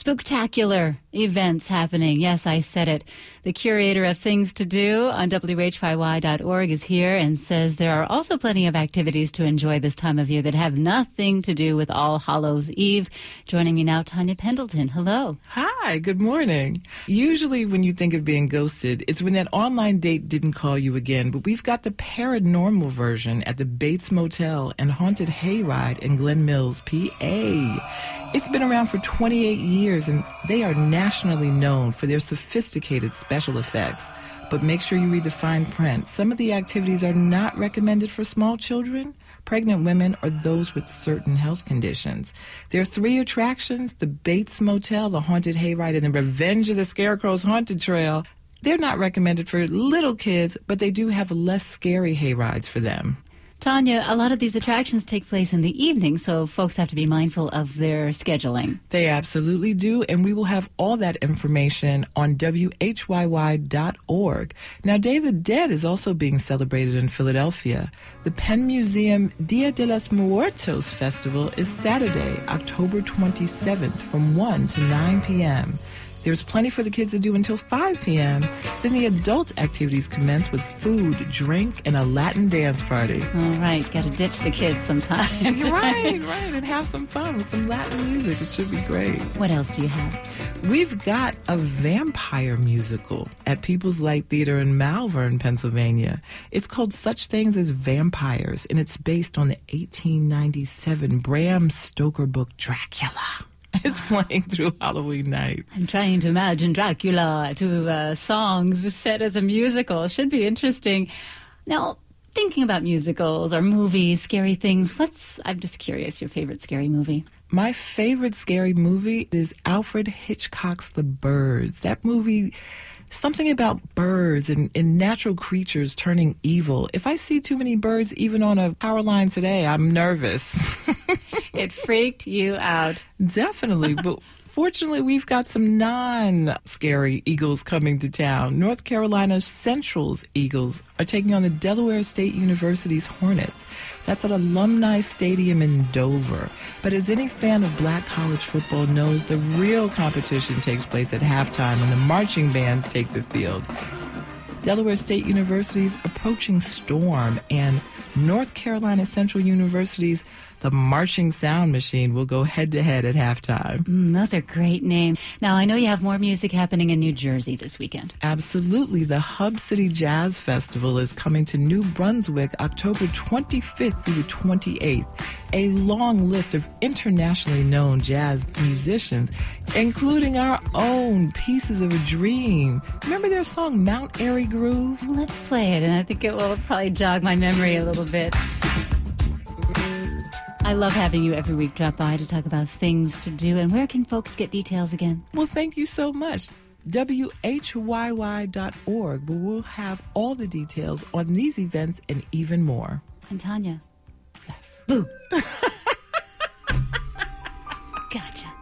Spooktacular events happening. Yes, I said it. The curator of Things to Do on WHYY.org is here and says there are also plenty of activities to enjoy this time of year that have nothing to do with All Hallows Eve. Joining me now, Tanya Pendleton. Hello. Hi, good morning. Usually when you think of being ghosted, it's when that online date didn't call you again, but we've got the paranormal version at the Bates Motel and Haunted Hayride in Glen Mills, PA. It's been around for 28 years, and they are nationally known for their sophisticated special effects. But make sure you read the fine print. Some of the activities are not recommended for small children, pregnant women, or those with certain health conditions. There are 3 attractions: the Bates Motel, the Haunted Hayride, and the Revenge of the Scarecrow's Haunted Trail. They're not recommended for little kids, but they do have less scary hayrides for them. Tanya, a lot of these attractions take place in the evening, so folks have to be mindful of their scheduling. They absolutely do, and we will have all that information on WHYY.org. Now, Day of the Dead is also being celebrated in Philadelphia. The Penn Museum Dia de los Muertos Festival is Saturday, October 27th from 1 to 9 p.m. There's plenty for the kids to do until 5 p.m. Then the adult activities commence with food, drink, and a Latin dance party. All right, got to ditch the kids sometimes. Right, and have some fun with some Latin music. It should be great. What else do you have? We've got a vampire musical at People's Light Theater in Malvern, Pennsylvania. It's called Such Things as Vampires, and it's based on the 1897 Bram Stoker book Dracula. It's playing through Halloween night. I'm trying to imagine Dracula to songs set as a musical. It should be interesting. Now, thinking about musicals or movies, scary things, I'm just curious, your favorite scary movie? My favorite scary movie is Alfred Hitchcock's The Birds. That movie, something about birds and natural creatures turning evil. If I see too many birds, even on a power line today, I'm nervous. It freaked you out. Definitely, but fortunately, we've got some non-scary Eagles coming to town. North Carolina Central's Eagles are taking on the Delaware State University's Hornets. That's at Alumni Stadium in Dover. But as any fan of black college football knows, the real competition takes place at halftime when the marching bands take the field. Delaware State University's Approaching Storm and North Carolina Central University's The Marching Sound Machine will go head-to-head at halftime. Those are great names. Now, I know you have more music happening in New Jersey this weekend. Absolutely. The Hub City Jazz Festival is coming to New Brunswick October 25th through the 28th. A long list of internationally known jazz musicians, including our own Pieces of a Dream. Remember their song Mount Airy Groove? Well, let's play it, and I think it will probably jog my memory a little bit. I love having you every week drop by to talk about things to do. And where can folks get details again? Well, thank you so much. WHYY.org, where we'll have all the details on these events and even more. And Tanya? Yes. Boo. Gotcha.